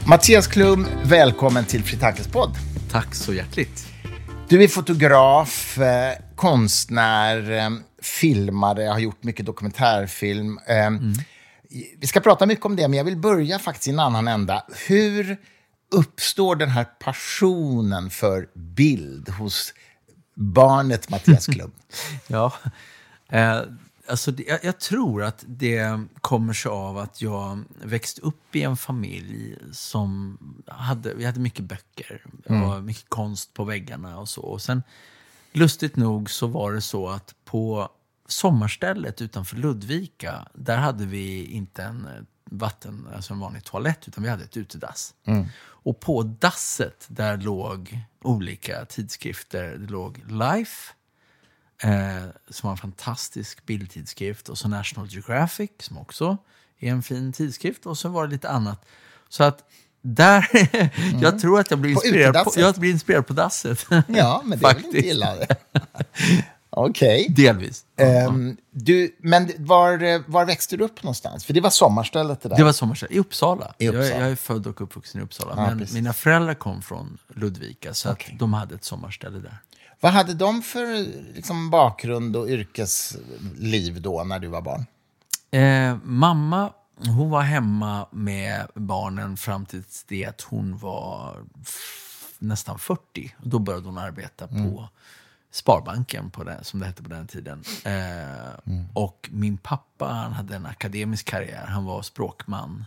Mattias Klum, välkommen till Fri Tankes podd. Tack så hjärtligt. Du är fotograf, konstnär, filmare, har gjort mycket dokumentärfilm. Vi ska prata mycket om det, men jag vill börja faktiskt i en annan ända. Hur uppstår den här passionen för bild hos barnet Mattias Klum? Ja, alltså jag tror att det kommer sig av att jag växte upp i en familj som vi hade mycket böcker och mycket konst på väggarna och så. Och sen, lustigt nog, så var det så att på sommarstället utanför Ludvika, där hade vi inte en en vanlig toalett, utan vi hade ett utedass. Och på dasset där låg olika tidskrifter. Det låg Life, som var en fantastisk bildtidskrift, och så National Geographic, som också är en fin tidskrift, och så var det lite annat. Så att där, jag tror att jag blir inspirerad på dasset. Ja, men det är väl inte illa. Okej. Delvis. Men var växte du upp någonstans? För det var sommarstället det där. Det var sommarstället i Uppsala. I Uppsala. Jag är född och uppvuxen i Uppsala. Ja, men precis. mina föräldrar kom från Ludvika, så att de hade ett sommarställe där. Vad hade de för bakgrund och yrkesliv då när du var barn? Mamma, hon var hemma med barnen fram till det att hon var nästan 40. Då började hon arbeta på Sparbanken, som det hette på den tiden. Och min pappa, han hade en akademisk karriär. Han var språkman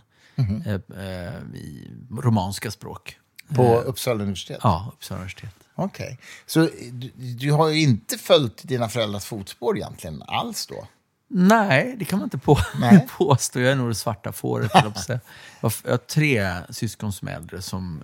i romanska språk. På Uppsala universitet? Ja, Uppsala universitet. Okej. Så du har ju inte följt dina föräldrars fotspår egentligen alls då? Nej, det kan man inte påstå. Jag är nog det svarta fåret. Jag har 3 syskon som är äldre som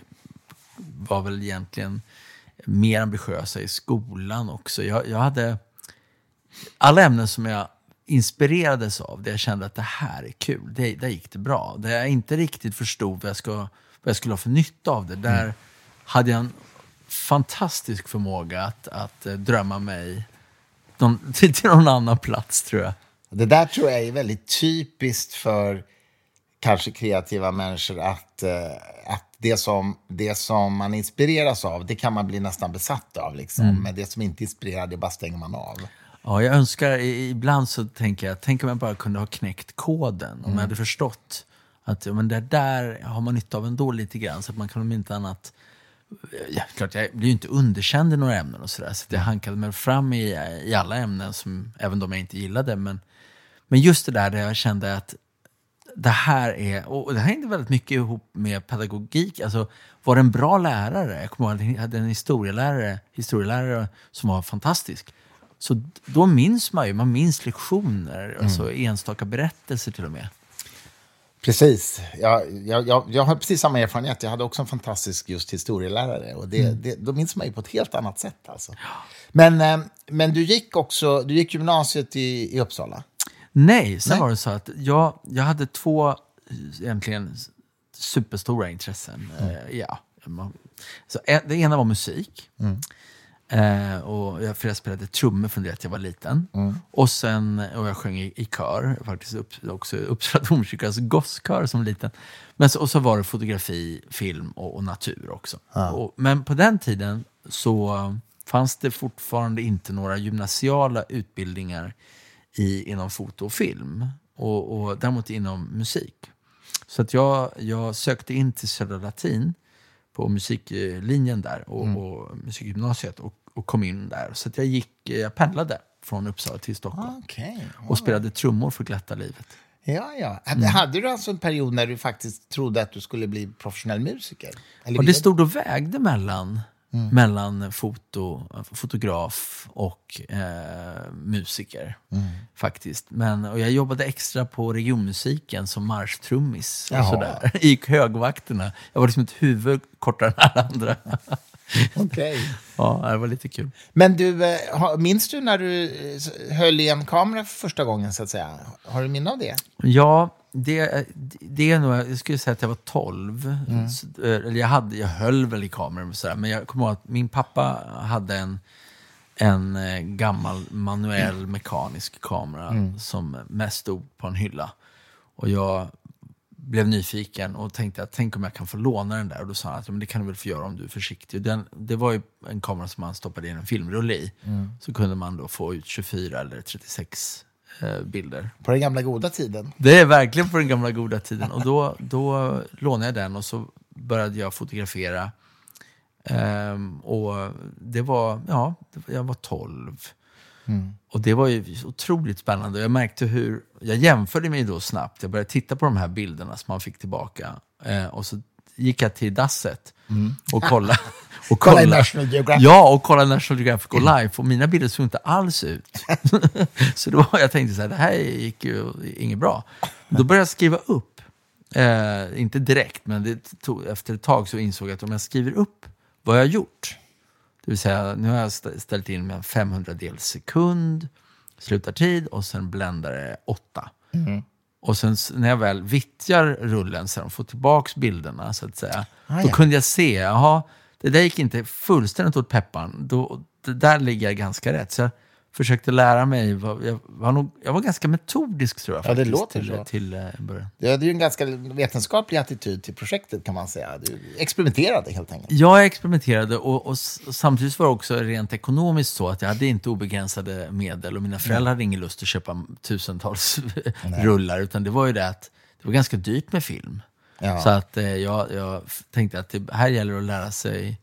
var väl egentligen mer ambitiösa i skolan också. Jag hade alla ämnen som jag inspirerades av, där jag kände att det här är kul. Där gick det bra. Där jag inte riktigt förstod vad jag skulle ha för nytta av det. Där hade jag en fantastisk förmåga att drömma mig till någon annan plats, tror jag. Det där tror jag är väldigt typiskt för kanske kreativa människor, att det som man inspireras av, det kan man bli nästan besatt av. Men det som inte inspirerar, det bara stänger man av. Ja, jag önskar, ibland så tänker jag, tänk om jag bara kunde ha knäckt koden. Om jag hade förstått att men det där har man nytta av ändå lite grann, så att man kan om inte annat. Ja, klart, jag blir ju inte underkänd i några ämnen och sådär, så att jag hankade mig fram i alla ämnen, som även de jag inte gillade, men just det där jag kände att det här hängde väldigt mycket ihop med pedagogik. Alltså, var det en bra lärare? Jag kommer ihåg att jag hade en historielärare som var fantastisk. Så då minns man minns lektioner, alltså enstaka berättelser till och med. Precis. Jag har precis samma erfarenhet. Jag hade också en fantastisk just historielärare. Och då minns man ju på ett helt annat sätt. Alltså. Men du gick gymnasiet i Uppsala? Nej, sen var det så att jag hade 2 egentligen superstora intressen. Så det ena var musik. Och jag spelade trummor från det att jag var liten. Och jag sjöng i kör, faktiskt också Uppsala domkyrkas gosskör som liten. Och så var det fotografi, film och natur också. Men på den tiden så fanns det fortfarande inte några gymnasiala utbildningar inom foto och film, och däremot inom musik. Så att jag sökte in till Södra Latin på musiklinjen där och musikgymnasiet och kom in där. Så att jag pendlade från Uppsala till Stockholm. Och spelade trummor för glatta livet. Ja. Hade du alltså en period när du faktiskt trodde att du skulle bli professionell musiker? Eller och det stod och vägde mellan fotograf och musiker faktiskt. Och jag jobbade extra på regionmusiken som marschtrummis och sådär. I högvakterna. Jag var liksom ett huvud kortare än alla andra. Okej. Ja, det var lite kul. Men du, minns du när du höll i en kamera för första gången, så att säga? Har du minne av det? Ja, det är nog, jag skulle säga att jag var 12. Eller jag höll väl i kameran och sådär, men jag kommer ihåg att min pappa hade en gammal manuell mekanisk kamera som mest stod på en hylla. Och jag blev nyfiken och tänkte att tänk om jag kan få låna den där. Och då sa han att men det kan du väl få göra om du är försiktig. Det var ju en kamera som man stoppade in en filmrulle i. Så kunde man då få ut 24 eller 36 bilder. På den gamla goda tiden. Det är verkligen på den gamla goda tiden. Och då lånade jag den och så började jag fotografera. Och det var, jag var 12. Och det var ju otroligt spännande. Jag märkte hur, jag jämförde mig då snabbt. Jag började titta på de här bilderna som man fick tillbaka. Och så gick jag till dasset och kolla. Och kolla National Geographic. Ja, och kolla National Geographic och live. Och mina bilder såg inte alls ut. Så då jag tänkte så här, det här gick ju inget bra. Då började jag skriva upp. Inte direkt, men efter ett tag så insåg jag att om jag skriver upp vad jag har gjort. Det vill säga, nu har jag ställt in med 500-dels sekund, slutartid och sen bländare 8. Och sen när jag väl vittjar rullen sen och får tillbaks bilderna så att säga, då kunde jag se, det där gick inte fullständigt åt peppan. Det där ligger jag ganska rätt. Så jag försökte lära mig, jag var ganska metodisk tror jag. Ja, det låter så. Till början. Det är ju en ganska vetenskaplig attityd till projektet kan man säga. Du experimenterade helt enkelt. Jag experimenterade och samtidigt var det också rent ekonomiskt så att jag hade inte obegränsade medel och mina föräldrar hade ingen lust att köpa tusentals rullar, utan det var ju det att det var ganska dyrt med film. Ja. Så att jag tänkte att det här gäller att lära sig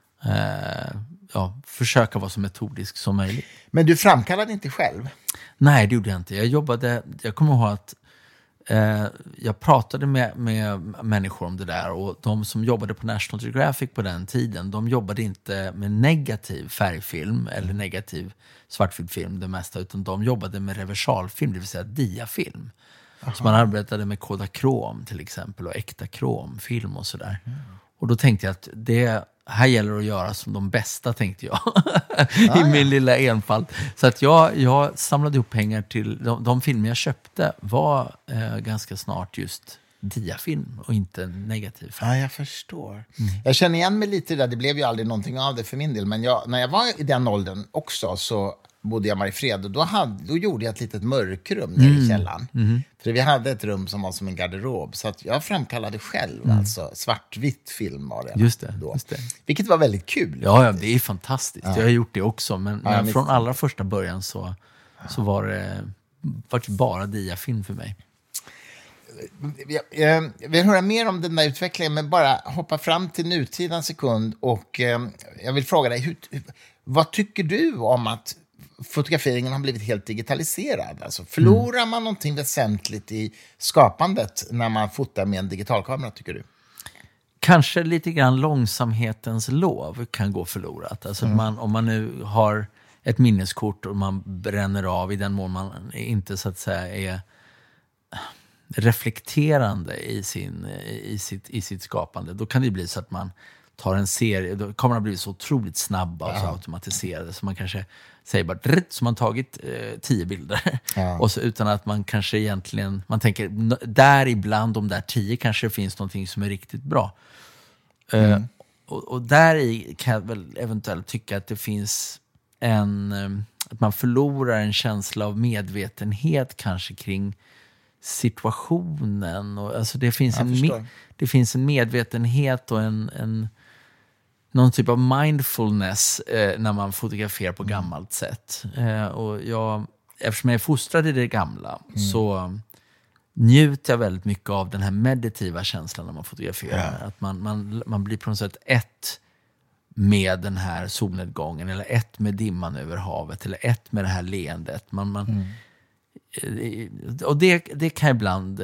försöka vara så metodisk som möjligt. Men du framkallade inte själv? Nej, det gjorde jag inte. Jag kommer ihåg att jag pratade med människor om det där, och de som jobbade på National Geographic på den tiden, de jobbade inte med negativ färgfilm eller negativ svartfilm det mesta, utan de jobbade med reversalfilm, det vill säga diafilm. Så man arbetade med Kodakrom till exempel och äkta kromfilm och sådär. Och då tänkte jag att det här gäller att göra som de bästa, tänkte jag. I min lilla enfald. Så att jag samlade ihop pengar till de filmer jag köpte var ganska snart just diafilm och inte negativ film. Ja, jag förstår. Jag känner igen mig lite där. Det blev ju aldrig någonting av det för min del. Men när jag var i den åldern också så bodde jag i Mariefred, och då gjorde jag ett litet mörkrum nere i källaren. För vi hade ett rum som var som en garderob, så att jag framkallade själv alltså svartvitt film var det. Just det. Vilket var väldigt kul. Ja, det är fantastiskt. Jag har gjort det också, men från allra första början så var det bara diafilm för mig. Jag vill höra mer om den där utvecklingen, men bara hoppa fram till nutida sekund, och jag vill fråga dig, vad tycker du om att fotograferingen har blivit helt digitaliserad? Alltså, förlorar man någonting väsentligt i skapandet när man fotar med en digitalkamera, tycker du? Kanske lite grann långsamhetens lov kan gå förlorat. Alltså om man nu har ett minneskort och man bränner av i den mån man inte så att säga är reflekterande i sitt skapande, då kan det bli så att man tar en serie, då kommer man bli så otroligt snabba och så automatiserade, så man kanske säger bara så man tagit 10 bilder och så utan att man kanske egentligen, man tänker där ibland de där 10 kanske finns någonting som är riktigt bra. Och där i kan jag väl eventuellt tycka att det finns att man förlorar en känsla av medvetenhet kanske kring situationen, och alltså det finns en medvetenhet och någon typ av mindfulness när man fotograferar på gammalt sätt. Och eftersom jag är fostrad i det gamla så njuter jag väldigt mycket av den här meditativa känslan när man fotograferar. Att man blir på något sätt ett med den här solnedgången, eller ett med dimman över havet, eller ett med det här leendet. Och det kan ibland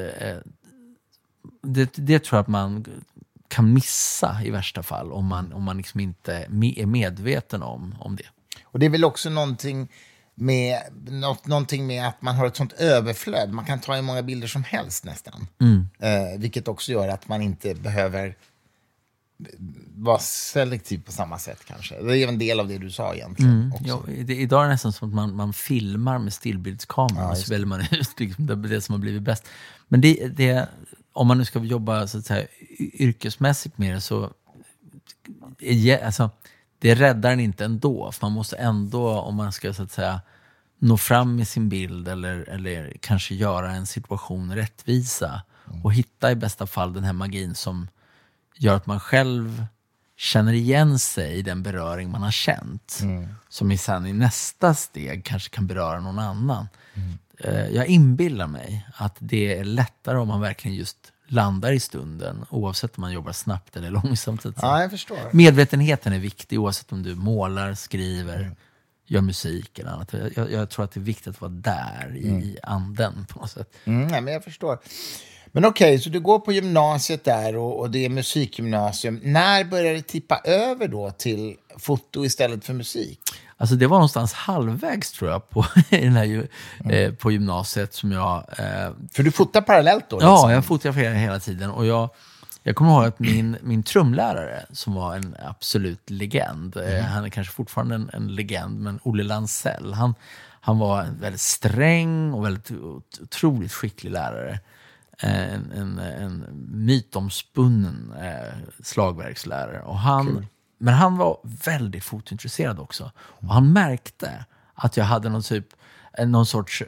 det tror jag att man kan missa i värsta fall om man liksom inte är medveten om det. Och det är väl också någonting med att man har ett sånt överflöd. Man kan ta hur många bilder som helst nästan. Vilket också gör att man inte behöver vara selektiv på samma sätt kanske. Det är en del av det du sa egentligen. Idag är det nästan som att man filmar med stillbildskameran, och så väljer man ut liksom det som har blivit bäst. Men det om man nu ska jobba så att säga yrkesmässigt med det, så alltså, det räddar den inte ändå. För man måste ändå, om man ska så att säga nå fram med sin bild eller kanske göra en situation rättvisa, Och hitta i bästa fall den här magin som gör att man själv känner igen sig i den beröring man har känt. Som sen i nästa steg kanske kan beröra någon annan. Jag inbillar mig att det är lättare om man verkligen just landar i stunden, oavsett om man jobbar snabbt eller långsamt. Ja, jag förstår. Medvetenheten är viktig oavsett om du målar, skriver, gör musik eller annat. Jag tror att det är viktigt att vara där i anden på något sätt. Nej, men jag förstår. Men okej, så du går på gymnasiet där och det är musikgymnasium. När börjar det tippa över då till foto istället för musik? Alltså det var någonstans halvvägs tror jag på, på gymnasiet som jag... För du fotar parallellt då? Ja, liksom. jag fotograferade hela tiden. Och jag kommer ihåg att min trumlärare, som var en absolut legend, han är kanske fortfarande en legend, men Olle Lansell, han var en väldigt sträng och väldigt otroligt skicklig lärare. En mytomspunnen slagverkslärare. Och men han var väldigt fotointresserad också. Och han märkte att jag hade någon sorts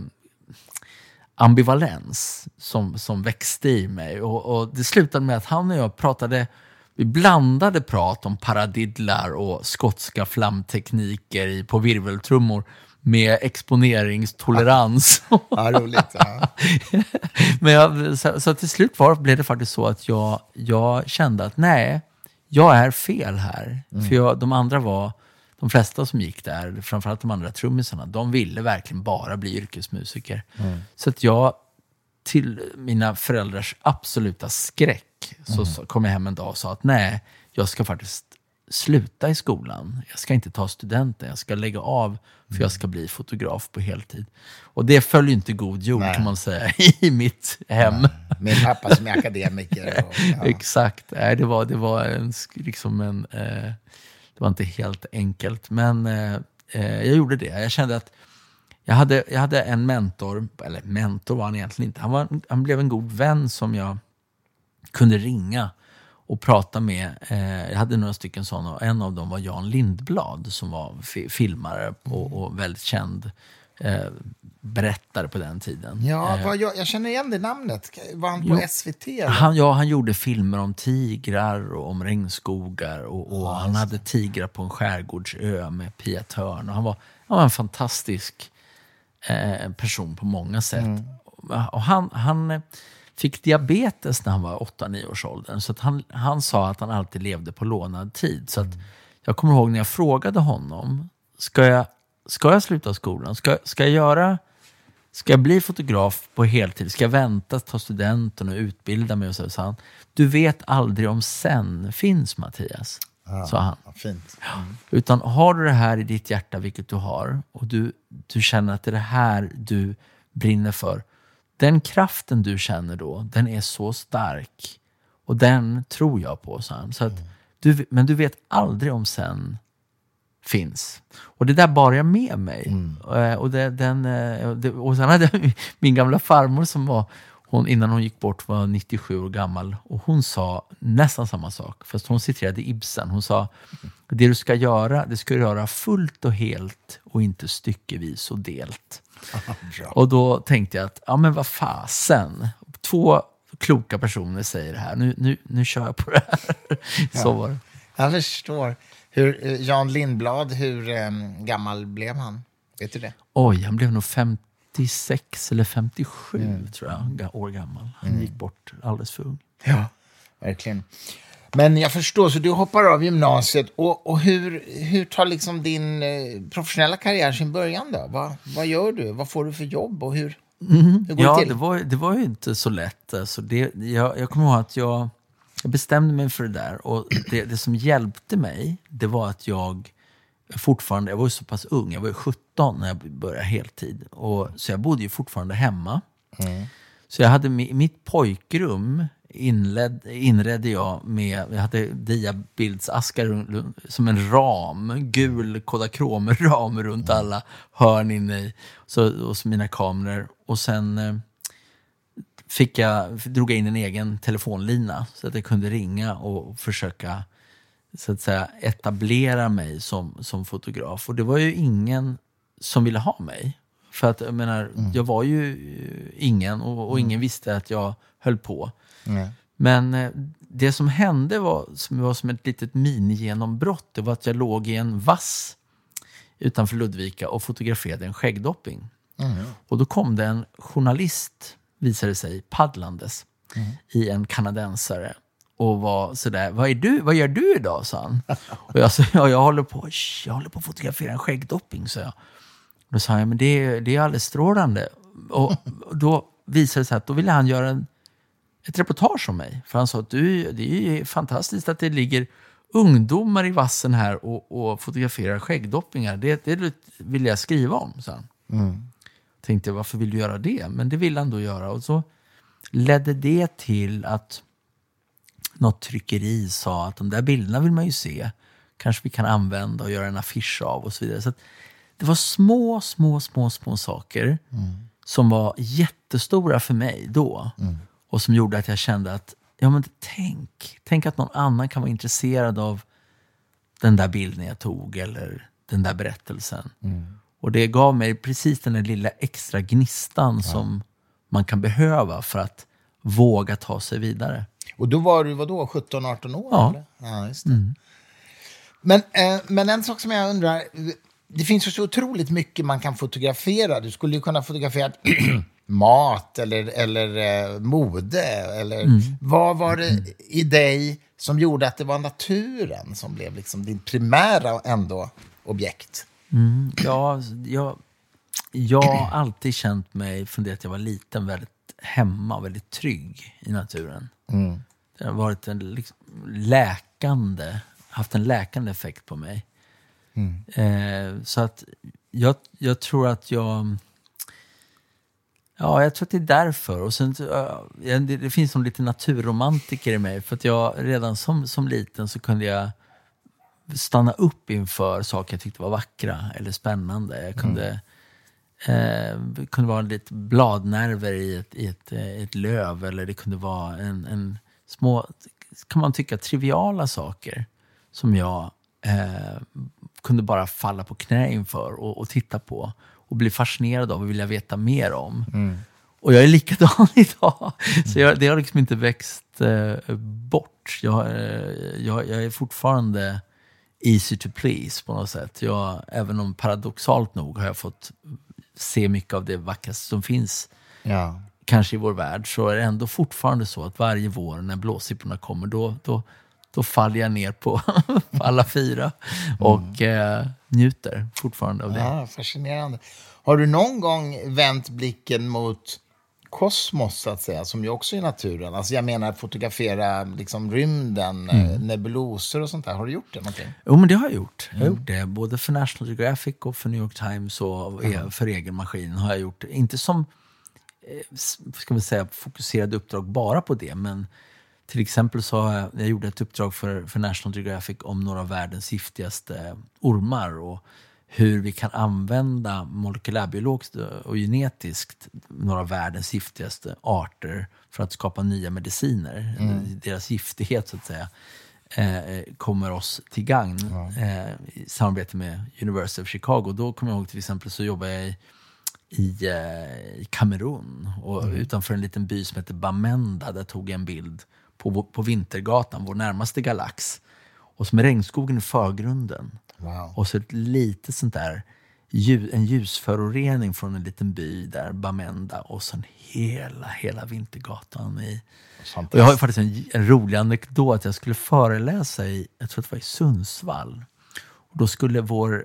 ambivalens som växte i mig. Och det slutade med att han och jag vi blandade prat om paradiddlar och skotska flamtekniker på virveltrummor med exponeringstolerans. Ja, roligt. Ja. Men så till slut blev det faktiskt så att jag kände att nej, jag är fel här. För de flesta som gick där, framförallt de andra trummisarna, de ville verkligen bara bli yrkesmusiker. Så att jag, till mina föräldrars absoluta skräck, så kom jag hem en dag och sa att nej, jag ska faktiskt sluta i skolan. Jag ska inte ta studenten, jag ska lägga av för jag ska bli fotograf på heltid. Och det följer inte god jord kan man säga i mitt hem. Min pappa som är akademiker. Exakt. Det var det var inte helt enkelt, men jag gjorde det. Jag kände att jag hade en mentor, eller mentor var han egentligen inte. Han blev en god vän som jag kunde ringa och prata med. Jag hade några stycken sådana, och en av dem var Jan Lindblad som var filmare och väldigt känd berättare på den tiden. Ja, jag känner igen det namnet. Var han på SVT? Han gjorde filmer om tigrar och om regnskogar och han hade tigrar på en skärgårdsö med Pia Törn. Och han var en fantastisk person på många sätt. Och han fick diabetes när han var 8-9 års ålder. Så att han sa att han alltid levde på lånad tid. Så att jag kommer ihåg när jag frågade honom, ska jag sluta skolan? Ska jag bli fotograf på heltid? Ska jag vänta, ta studenten och utbilda mig? Och så sa han, du vet aldrig om sen finns, Mattias. Sa han. Fint. Utan har du det här i ditt hjärta, vilket du har, och du känner att det är det här du brinner för, den kraften du känner då, den är så stark. Och den tror jag på, sa han. Så att men du vet aldrig om sen finns. Och det där bar jag med mig. Och sen hade jag min gamla farmor som var, hon innan hon gick bort var 97 år gammal. Och hon sa nästan samma sak. Fast hon citerade Ibsen. Hon sa, det du ska göra, det ska du göra fullt och helt och inte styckevis och delt. Och då tänkte jag att, ja men vad fasen. 2 kloka personer säger det här. Nu kör jag på det här. Så var det. Jag förstår. Jan Lindblad, hur gammal blev han? Vet du det? Oj, han blev nog 56 eller 57 tror jag, år gammal. Han gick bort alldeles för ung. Ja, verkligen. Men jag förstår, så du hoppar av gymnasiet. Och hur tar liksom din professionella karriär sin början då? Vad gör du? Vad får du för jobb? Och hur går det till? Det var ju inte så lätt. Alltså jag kommer ihåg att jag bestämde mig för det där. Och det som hjälpte mig, det var att jag var så pass ung. Jag var 17 när jag började heltid. Så jag bodde ju fortfarande hemma. Så jag hade mitt pojkrum inredde jag hade diabildsaskar som en ram, gul Kodakrom-ram runt alla hörn inne i, och så mina kameror. Och sen drog jag in en egen telefonlina så att jag kunde ringa och försöka, så att säga, etablera mig som fotograf. Och det var ju ingen som ville ha mig. För att jag menar, jag var ju ingen och ingen visste att jag höll på. Men det som hände var som ett litet mini-genombrott. Det var att jag låg i en vass utanför Ludvika och fotograferade en skäggdopping. Och då kom det en journalist, visade sig, paddlandes i en kanadensare. Och var sådär, vad gör du idag, sa han. Och jag sa, jag håller på att fotografera en skäggdopping, sa jag. Och då sa jag, men det är alldeles strålande. Och då visade det sig att då ville han göra ett reportage om mig. För han sa att det är fantastiskt att det ligger ungdomar i vassen här och fotograferar skäggdoppingar. Det vill jag skriva om, sa han. Tänkte, varför vill du göra det? Men det vill han då göra. Och så ledde det till att något tryckeri sa att de där bilderna vill man ju se. Kanske vi kan använda och göra en affisch av och så vidare. Så att det var små saker som var jättestora för mig då. Och som gjorde att jag kände att tänk att någon annan kan vara intresserad av den där bilden jag tog eller den där berättelsen. Och det gav mig precis den där lilla extra gnistan som man kan behöva för att våga ta sig vidare. Och då var du 17-18 år? Ja. Eller? Ja, just det. Men en sak som jag undrar, det finns ju så otroligt mycket man kan fotografera. Du skulle ju kunna fotografera mat eller mode. Eller, vad var det i dig som gjorde att det var naturen som blev liksom din primära ändå objekt? Ja, jag har alltid känt mig från det att jag var liten väldigt hemma, väldigt trygg i naturen. Det har varit haft en läkande effekt på mig. Så att jag tror att jag tror att det är därför. Och sen, det finns som lite naturromantiker i mig. För att jag redan som liten så kunde jag stanna upp inför saker jag tyckte var vackra eller spännande. Jag kunde vara lite bladnerver i ett löv, eller det kunde vara en små, kan man tycka, triviala saker som jag kunde bara falla på knä inför och titta på och bli fascinerad av och vilja veta mer om. Och jag är likadan idag. Så det har liksom inte växt bort. Jag är fortfarande easy to please på något sätt. Även om paradoxalt nog har jag fått se mycket av det vackraste som finns kanske i vår värld, så är det ändå fortfarande så att varje vår när blåsipporna kommer då faller jag ner på alla fyra och njuter fortfarande av det. Ja, fascinerande. Har du någon gång vänt blicken mot kosmos, så att säga, som ju också är naturen? Alltså jag menar fotografera liksom rymden, nebuloser och sånt där. Har du gjort det någonting? Jo, men det har jag gjort. Jag har gjort det både för National Geographic och för New York Times och för egen maskin har jag gjort det. Inte som ska vi säga fokuserade uppdrag bara på det, men till exempel så har jag gjorde ett uppdrag för National Geographic om några av världens giftigaste ormar och hur vi kan använda molekylärbiologiskt och genetiskt några av världens giftigaste arter för att skapa nya mediciner. Deras giftighet, så att säga, kommer oss till gagn i samarbete med University of Chicago. Då kommer jag ihåg till exempel så jobbar jag i Kamerun och utanför en liten by som heter Bamenda, där tog jag en bild på Vintergatan, vår närmaste galax, och som är regnskogen i förgrunden. Wow. Och så ett litet sånt där en ljusförorening från en liten by där, Bamenda, och sen hela Vintergatan och jag har ju faktiskt en rolig anekdot. Jag skulle föreläsa jag tror att det var i Sundsvall, och då skulle vår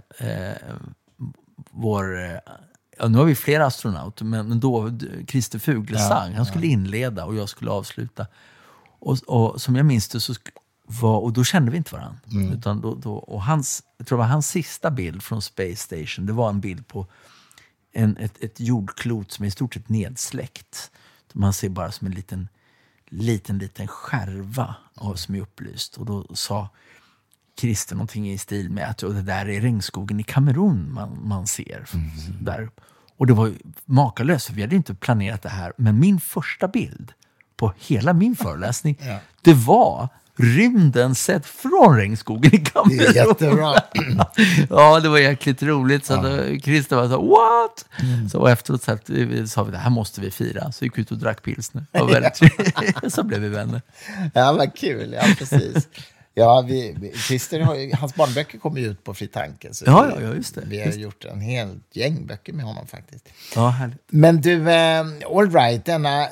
nu har vi flera astronauter, men då Christer Fuglesang, han skulle inleda och jag skulle avsluta. Och som jag minns det så och då kände vi inte varandra. Utan och jag tror det var hans sista bild från Space Station. Det var en bild på ett jordklot som är i stort sett nedsläckt. Man ser bara som en liten skärva som är upplyst. Och då sa Christer någonting i stil med att det där är regnskogen i Kamerun man ser där. Och det var ju makalöst, för vi hade inte planerat det här. Men min första bild på hela min föreläsning, det var rymden sett från regnskogen i Kamerun. Det är jättebra. Ja, det var jäkligt roligt. Så Christer var så, what? Så efteråt sa vi, det här måste vi fira. Så gick vi ut och drack pilsner. Det var väldigt trevligt. Så blev vi vänner. Ja, vad kul. Ja, precis. Ja, Christer, hans barnböcker kommer ju ut på Fri Tanke. Så Ja, just det. Vi har gjort en hel gäng böcker med honom faktiskt. Ja, härligt. Men du, all right, denna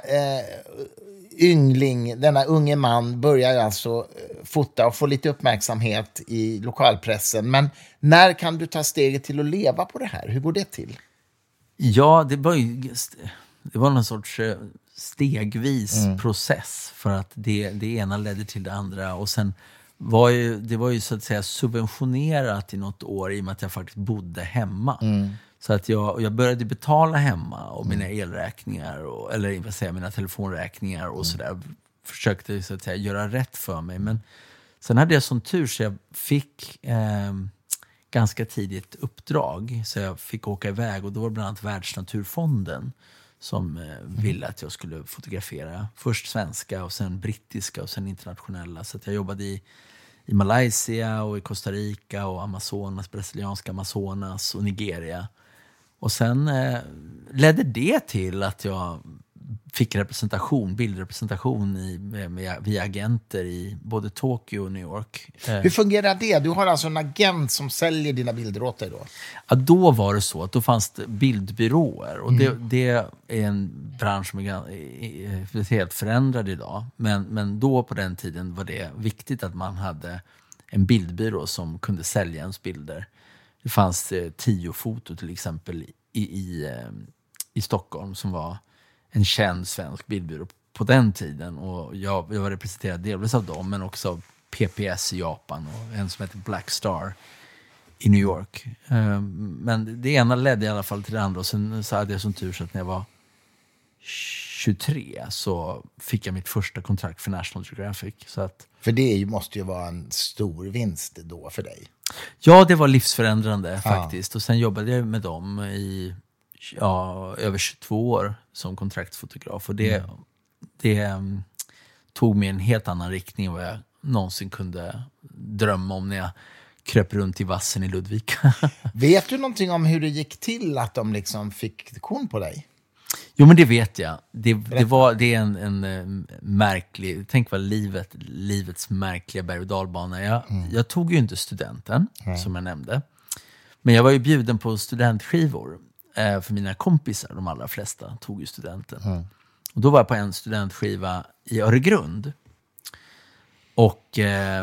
denna unge man börjar alltså fota och få lite uppmärksamhet i lokalpressen. Men när kan du ta steget till att leva på det här? Hur går det till? Ja, det var någon sorts stegvis process, för att det ena ledde till det andra, och sen det var ju så att säga subventionerat i något år i och med att jag faktiskt bodde hemma. Så att jag började betala hemma och mina elräkningar eller vad säger, mina telefonräkningar och sådär. Försökte så att säga göra rätt för mig, men sen hade jag sån tur så jag fick ganska tidigt uppdrag, så jag fick åka iväg, och då var det bland annat Världsnaturfonden som ville att jag skulle fotografera först svenska och sen brittiska och sen internationella. Så att jag jobbade i Malaysia och i Costa Rica och Amazonas, brasilianska Amazonas och Nigeria. Och sen ledde det till att jag fick bildrepresentation via agenter i både Tokyo och New York. Hur fungerar det? Du har alltså en agent som säljer dina bilder åt dig då? Ja, då var det så att då fanns det bildbyråer, och det är en bransch som är helt förändrad idag. Men då på den tiden var det viktigt att man hade en bildbyrå som kunde sälja ens bilder. Det fanns 10 foto till exempel i Stockholm som var en känd svensk bildbyrå på den tiden, och jag var representerad delvis av dem, men också av PPS i Japan och en som heter Black Star i New York. Men det ena ledde i alla fall till det andra, och sen så hade jag som tur så att när jag var 23 så fick jag mitt första kontrakt för National Geographic. Så att, för det måste ju vara en stor vinst då för dig. Ja, det var livsförändrande faktiskt. Och sen jobbade jag med dem i över 22 år som kontraktsfotograf. Och det tog mig en helt annan riktning än vad jag någonsin kunde drömma om när jag kröp runt i vassen i Ludvika. Vet du någonting om hur det gick till att de liksom fick kon på dig? Jo, men det vet jag. Det är en märklig, tänk vad livets märkliga berg- och dalbana. Jag tog ju inte studenten, som jag nämnde. Men jag var ju bjuden på studentskivor. För mina kompisar, de allra flesta, tog ju studenten. Och då var jag på en studentskiva i Öregrund. Och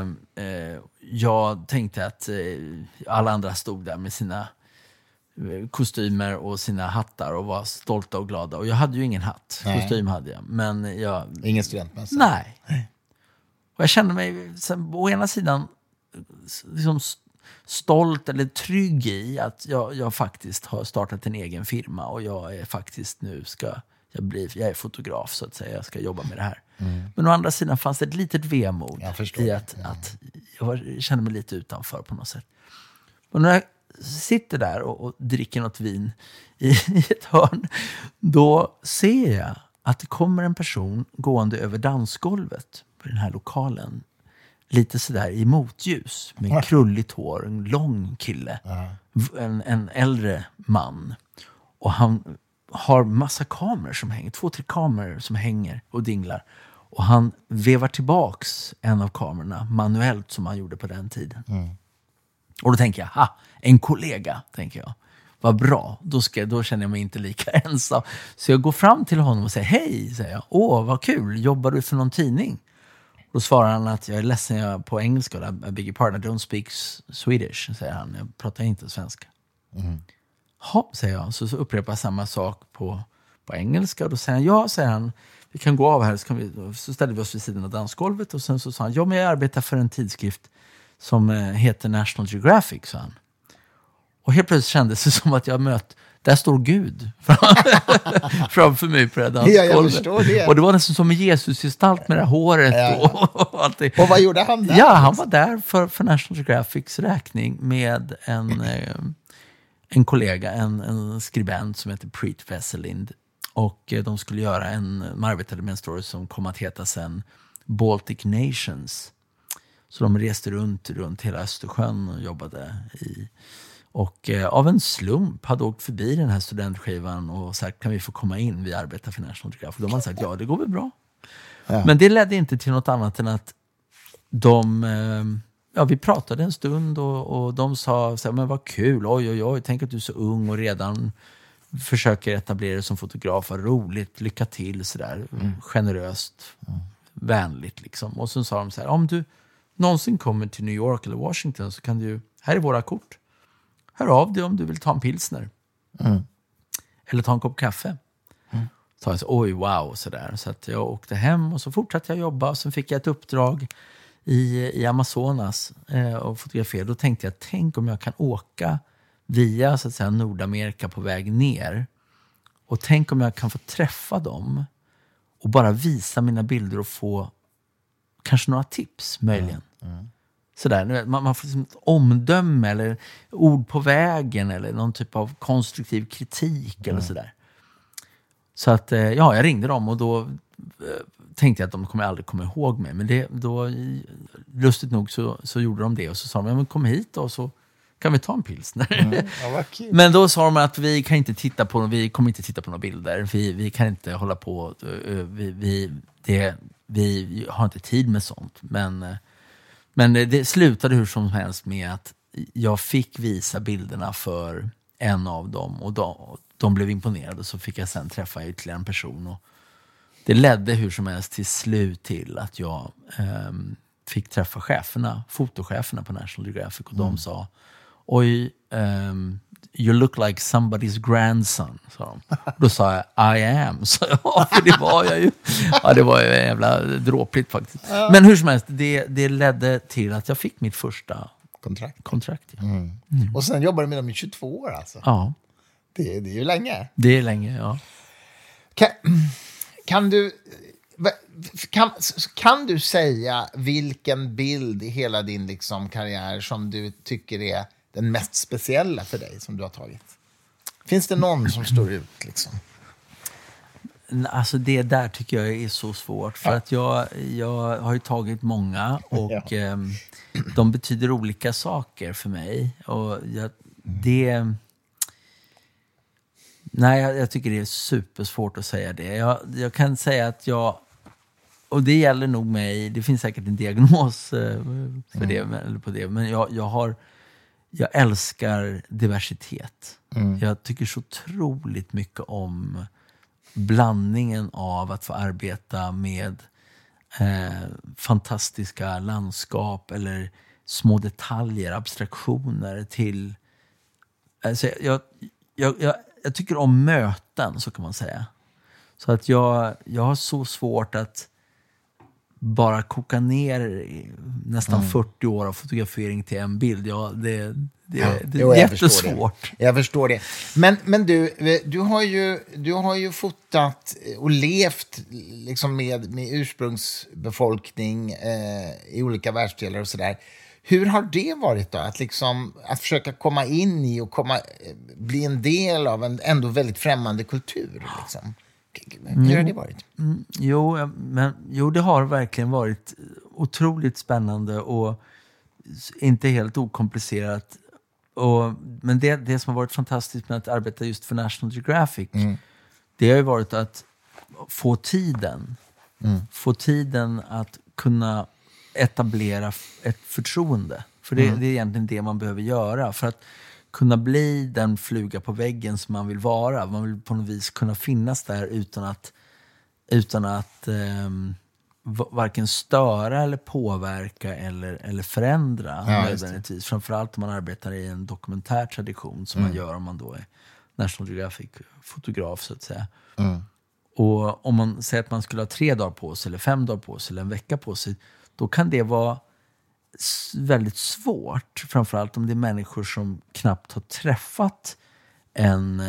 jag tänkte att alla andra stod där med sina kostymer och sina hattar och var stolta och glada. Och jag hade ju ingen hatt. Nej. Kostym hade jag. Men ingen studentmässa? Nej. Och jag kände mig å ena sidan liksom stolt eller trygg i att jag faktiskt har startat en egen firma, och jag är faktiskt jag är fotograf, så att säga. Jag ska jobba med det här. Men å andra sidan fanns det ett litet vemod i att jag kände mig lite utanför på något sätt. Och när jag sitter där och dricker något vin i ett hörn, då ser jag att det kommer en person gående över dansgolvet på den här lokalen. Lite sådär i motljus, med krulligt hår, en lång kille, en äldre man. Och han har massa kameror som hänger, 2-3 kameror som hänger och dinglar. Och han vevar tillbaks en av kamerorna manuellt, som han gjorde på den tiden. Och då tänker jag, en kollega, tänker jag. Vad bra, då känner jag mig inte lika ensam. Så jag går fram till honom och säger, hej, säger jag. Åh, vad kul, jobbar du för någon tidning? Då svarar han att jag är ledsen, på engelska. I beg your pardon, I don't speak Swedish, säger han. Jag pratar inte svenska. Ja, säger jag. Så upprepar jag samma sak på engelska. Och då säger han, ja, säger han, vi kan gå av här. Så ställer vi oss vid sidan av dansgolvet. Och sen så sa han, ja, men jag arbetar för en tidskrift som heter National Geographic, sa han. Och helt plötsligt kändes det som att jag där står Gud framför mig på det dansgolvet. Och det var nästan som en Jesus-gestalt med det här håret. Och allt det. Och vad gjorde han där? Ja, han var där för National Geographics räkning med en kollega, en skribent som heter Preet Veselind. Och de skulle göra man arbetade med en story som kom att heta sen Baltic Nations. Så de reste runt hela Östersjön och jobbade i. Och av en slump hade åkt förbi den här studentskivan och sagt, kan vi få komma in? Vi arbetar för National Geographic. De hade sagt, ja, det går väl bra. Ja. Men det ledde inte till något annat än att vi pratade en stund och de sa så här, men vad kul, oj, tänk att du är så ung och redan försöker etablera dig som fotograf, vad roligt, lycka till, sådär, generöst, vänligt liksom. Och så sa de så här, om du någonsin kommer till New York eller Washington så kan du, här är våra kort. Hör av dig om du vill ta en pilsner. Eller ta en kopp kaffe. Så jag så, oj, wow, sådär. Så att jag åkte hem och så fortsatte jag jobba. Och sen fick jag ett uppdrag i Amazonas och fotografera. Då tänkte jag, tänk om jag kan åka via så att säga Nordamerika på väg ner. Och tänk om jag kan få träffa dem och bara visa mina bilder och få kanske några tips möjligen. Sådär, man får liksom ett omdöme eller ord på vägen eller någon typ av konstruktiv kritik eller sådär. Så att jag ringde dem och då tänkte jag att de kommer aldrig komma ihåg mig. Men då lustigt nog så gjorde de det och så sa de, men kom hit då, och så kan vi ta en pilsner. Men då sa de att vi kommer inte titta på några bilder. Vi kan inte hålla på, vi har inte tid med sånt. Men det slutade hur som helst med att jag fick visa bilderna för en av dem och de blev imponerade, så fick jag sen träffa ytterligare en person och det ledde hur som helst till slut till att jag fick träffa fotocheferna på National Geographic och de sa, oj, you look like somebody's grandson, sa de. Då sa jag, I am. Så för det var jag ju. Ja, det var ju jävla dråpligt faktiskt. Men hur som helst, det ledde till att jag fick mitt första kontrakt. Ja. Och sen jobbade du med dem i 22 år alltså. Ja. Det är ju länge. Det är länge, ja. Kan du säga vilken bild i hela din liksom karriär som du tycker är den mest speciella för dig som du har tagit? Finns det någon som står ut liksom? Alltså det där tycker jag är så svårt för att jag har ju tagit många och de betyder olika saker för mig och jag tycker det är supersvårt att säga det. Jag kan säga att och det gäller nog mig, det finns säkert en diagnos för det eller på det, men jag älskar diversitet. Jag tycker så otroligt mycket om blandningen av att få arbeta med fantastiska landskap eller små detaljer, abstraktioner till... Alltså jag tycker om möten, så kan man säga. Så att jag har så svårt att bara koka ner nästan 40 år av fotografering till en bild. Det är jättesvårt. Jag förstår det. Men du har ju fotat och levt liksom med ursprungsbefolkning i olika världsdelar och sådär. Hur har det varit då? Att försöka komma in i och bli en del av en ändå väldigt främmande kultur liksom. Hur har det varit? Jo, det har verkligen varit otroligt spännande och inte helt okomplicerat. Men det som har varit fantastiskt med att arbeta just för National Geographic, det har ju varit att få tiden att kunna etablera ett förtroende. För det är egentligen det man behöver göra för att kunna bli den fluga på väggen som man vill vara. Man vill på något vis kunna finnas där utan att varken störa eller påverka eller förändra nödvändigtvis. Framförallt om man arbetar i en dokumentär tradition som man gör om man då är National Geographic-fotograf så att säga. Och om man säger att man skulle ha 3 dagar på sig eller 5 dagar på sig eller en vecka på sig, då kan det vara väldigt svårt, framförallt om det är människor som knappt har träffat en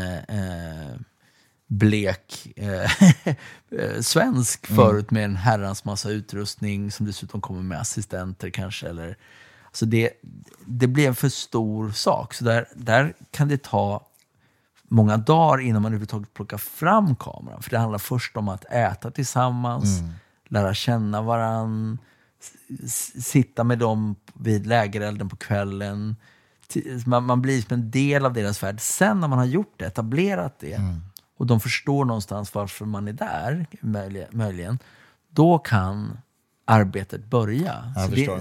blek svensk förut med en herrans massa utrustning som dessutom kommer med assistenter kanske, eller alltså det blir en för stor sak, så där kan det ta många dagar innan man överhuvudtaget plockar fram kameran, för det handlar först om att äta tillsammans, lära känna varann, sitta med dem vid lägerelden på kvällen. Man blir som en del av deras värld. Sen när man har gjort det, etablerat det, och de förstår någonstans varför man är där, möjligen, då kan arbetet börja.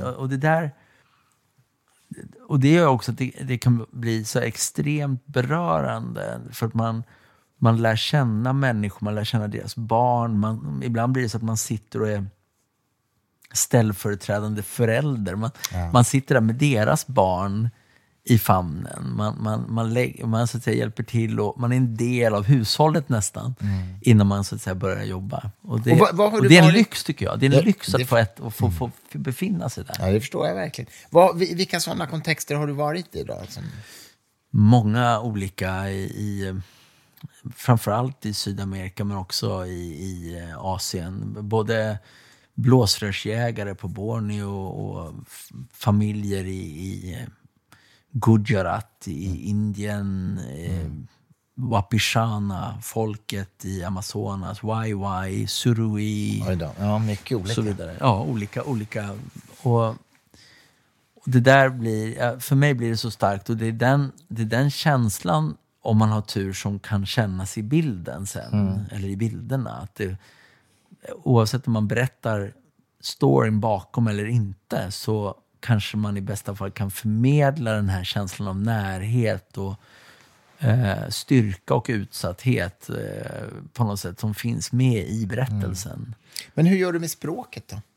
Och det gör också att det kan bli så extremt berörande, för att man lär känna människor, man lär känna deras barn. Ibland blir det så att man sitter och är ställföreträdande förälder. Man sitter där med deras barn i famnen. Man så att säga hjälper till, och man är en del av hushållet nästan innan man så att säga börjar jobba. Och det är en lyx, tycker jag. Det är en lyx att få befinna sig där. Ja, det förstår jag verkligen. Vilka sådana kontexter har du varit i då? Många olika framförallt i Sydamerika, men också i Asien. Både blåsrörsjägare på Borneo och familjer i Gujarat i Indien, Wapishana, folket i Amazonas, Wai, Surui. Ja, mycket olika. Så vidare. Ja, olika. Och det där blir, för mig blir det så starkt, och det är den känslan, om man har tur, som kan kännas i bilden sen, eller i bilderna. Att oavsett om man berättar storyn bakom eller inte, så kanske man i bästa fall kan förmedla den här känslan av närhet och styrka och utsatthet på något sätt, som finns med i berättelsen. Men hur gör du med språket då?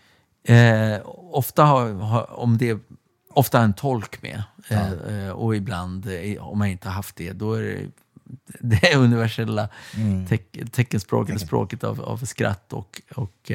Ofta en tolk med. Och ibland, om man inte har haft det, då är det universella teckenspråket, språket av skratt och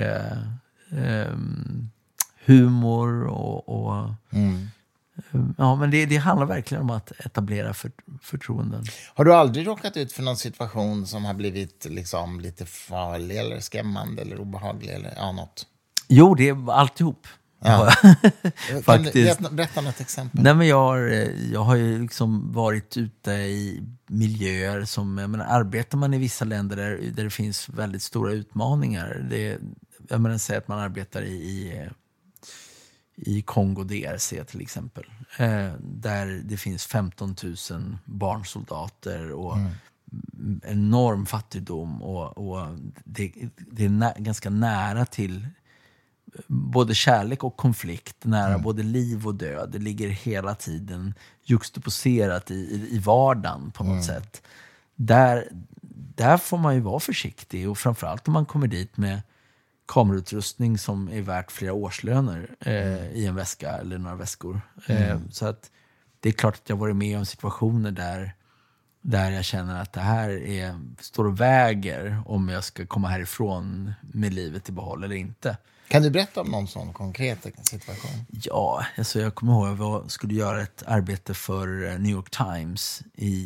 humor och ja, men det handlar verkligen om att etablera förtroenden. Har du aldrig råkat ut för någon situation som har blivit liksom lite farlig eller skrämmande eller obehaglig eller något? Jo, det är alltihop. Ja. Faktiskt. Kan du berätta något exempel? Nej, men jag har ju liksom varit ute i miljöer som, arbetar man i vissa länder där det finns väldigt stora utmaningar. Säg att man arbetar i Kongo DRC till exempel, där det finns 15 000 barnsoldater och enorm fattigdom, och det är ganska nära till både kärlek och konflikt, nära både liv och död. Det ligger hela tiden juxtaposerat i vardagen på något sätt. Där får man ju vara försiktig, och framförallt om man kommer dit med kamerautrustning som är värt flera årslöner i en väska eller några väskor. Så att det är klart att jag varit med om situationer där jag känner att det här står och väger om jag ska komma härifrån med livet i behåll eller inte. Kan du berätta om någon sån konkret situation? Ja, alltså jag kommer ihåg att jag skulle göra ett arbete för New York Times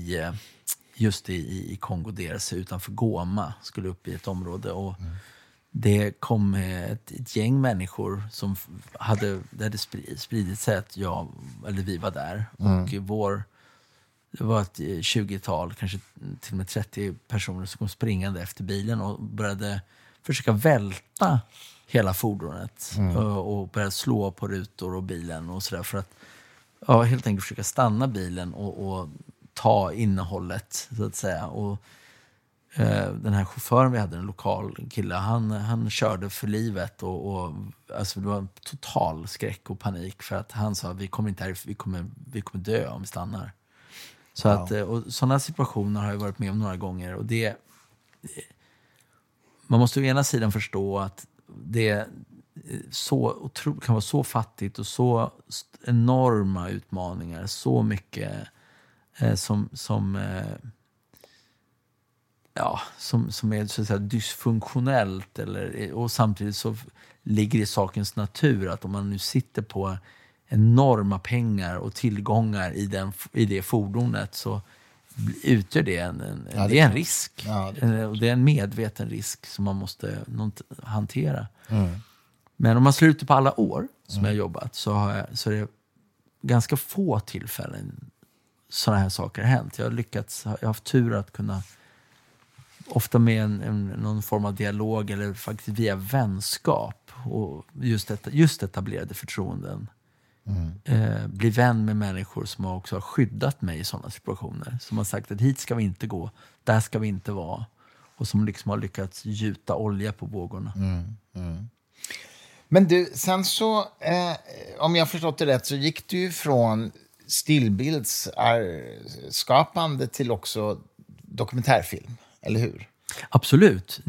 i Kongo DRC utanför Goma. Skulle upp i ett område, och det kom ett gäng människor som hade spridit sig att vi var där. Och det var ett 20-tal, kanske till och med 30 personer som kom springande efter bilen och började försöka välta hela fordonet och började slå på rutor och bilen och sådär, för att helt enkelt försöka stanna bilen och ta innehållet, så att säga. Och den här chauffören vi hade, en lokal kille, han körde för livet, och alltså det var en total skräck och panik, för att han sa vi kommer dö om vi stannar. Så att, och sådana situationer har jag varit med om några gånger, och man måste å ena sidan förstå att det kan vara så fattigt och så enorma utmaningar, så mycket som är så att säga dysfunktionellt, och samtidigt så ligger det i sakens natur att om man nu sitter på enorma pengar och tillgångar i det fordonet, så utgör det det är en risk. Och det är en medveten risk som man måste hantera. Men om man slår ut det på alla år som jag har jobbat, så är det ganska få tillfällen sådana här saker har hänt. Jag har haft tur att kunna ofta med någon form av dialog eller faktiskt via vänskap och just etablerade förtroenden. Bli vän med människor som också har skyddat mig i sådana situationer. Som har sagt att hit ska vi inte gå, där ska vi inte vara. Och som liksom har lyckats gjuta olja på vågorna. Men du, sen så, om jag har förstått det rätt, så gick du från stillbildsskapande till också dokumentärfilm, eller hur? Absolut.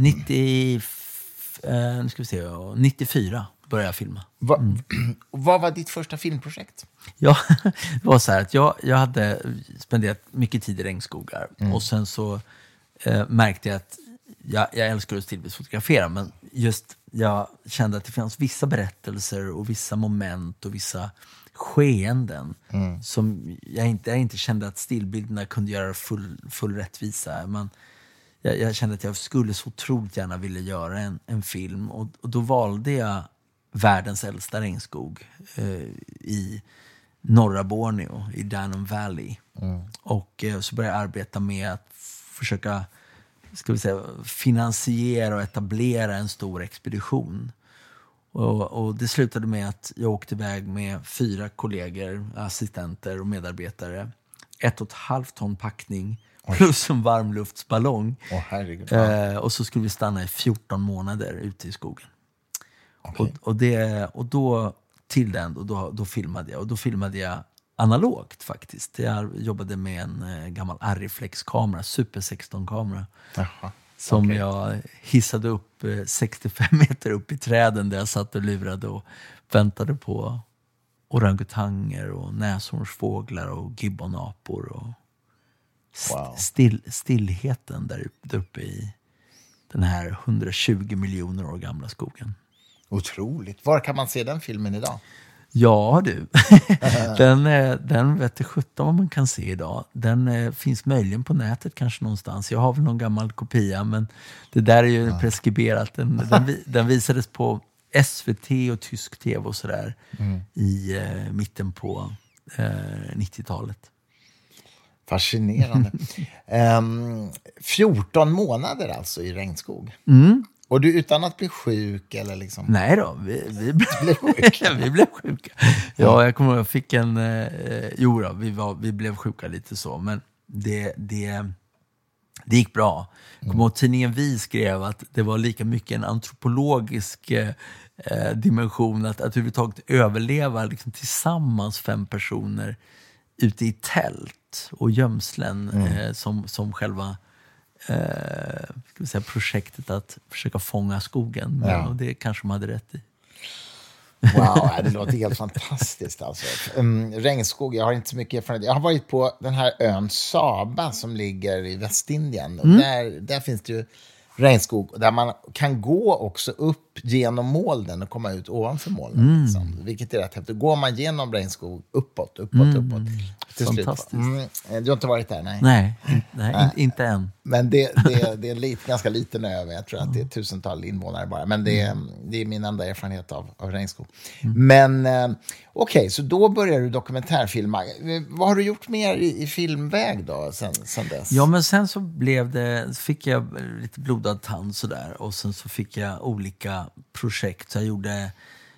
94 började jag filma. Vad var ditt första filmprojekt? Ja, det var så här att jag hade spenderat mycket tid i regnskogar. Och sen så märkte jag att jag älskar att stillbildsfotografera, men just jag kände att det fanns vissa berättelser och vissa moment och vissa skeenden som jag inte kände att stillbilderna kunde göra full rättvisa. Jag kände att jag skulle så otroligt gärna vilja göra en film, och då valde jag världens äldsta regnskog i norra Borneo, i Danum Valley. Och så började jag arbeta med att försöka, ska vi säga, finansiera och etablera en stor expedition. Och det slutade med att jag åkte iväg med 4 kollegor, assistenter och medarbetare. 1,5 ton packning plus en varmluftsballong. Herregud. Och så skulle vi stanna i 14 månader ute i skogen. Okay. Och då till den, och då filmade jag. Och då filmade jag analogt faktiskt. Jag jobbade med en gammal Arriflex-kamera, Super 16-kamera. Som jag hissade upp 65 meter upp i träden, där jag satt och lurade och väntade på orangutanger och näshornsfåglar och gibbonapor och stillheten där uppe i den här 120 miljoner år gamla skogen. Otroligt. Var kan man se den filmen idag? Ja du, den vet jag 17 vad man kan se idag. Den finns möjligen på nätet kanske någonstans. Jag har väl någon gammal kopia, men det där är ju preskriberat. Den visades på SVT och tysk tv och sådär i mitten på 90-talet. Fascinerande. 14 månader alltså i regnskog. Och du utan att bli sjuk eller liksom? Nej då, vi blev sjuka. Vi blev sjuka. Ja, jag kommer ihåg, jag fick vi blev sjuka lite så, men det gick bra. Jag kommer ihåg, tidningen Vi skrev att det var lika mycket en antropologisk dimension att överhuvudtaget överleva liksom tillsammans 5 personer ute i tält och gömslen som själva ska vi säga, projektet att försöka fånga skogen. Och det kanske de hade rätt i. Wow, det låter helt fantastiskt alltså. Regnskog, jag har inte så mycket erfarenhet. Jag har varit på den här ön Saba som ligger i Västindien. Och där finns det ju regnskog där man kan gå också upp genom molnen och komma ut ovanför molnen. Liksom. Vilket är rätt häftigt. Går man genom regnskog uppåt. Fantastiskt. Du har inte varit där? Nej, inte än. Men det är en ganska liten ö. Jag tror att det är 1000-tal invånare bara. Men det är min enda erfarenhet av regnskog. Men okej, så då började du dokumentärfilma. Vad har du gjort mer i filmväg då sen dess? Ja, men sen så fick jag lite blodad tand sådär. Och sen så fick jag olika projekt. Så jag gjorde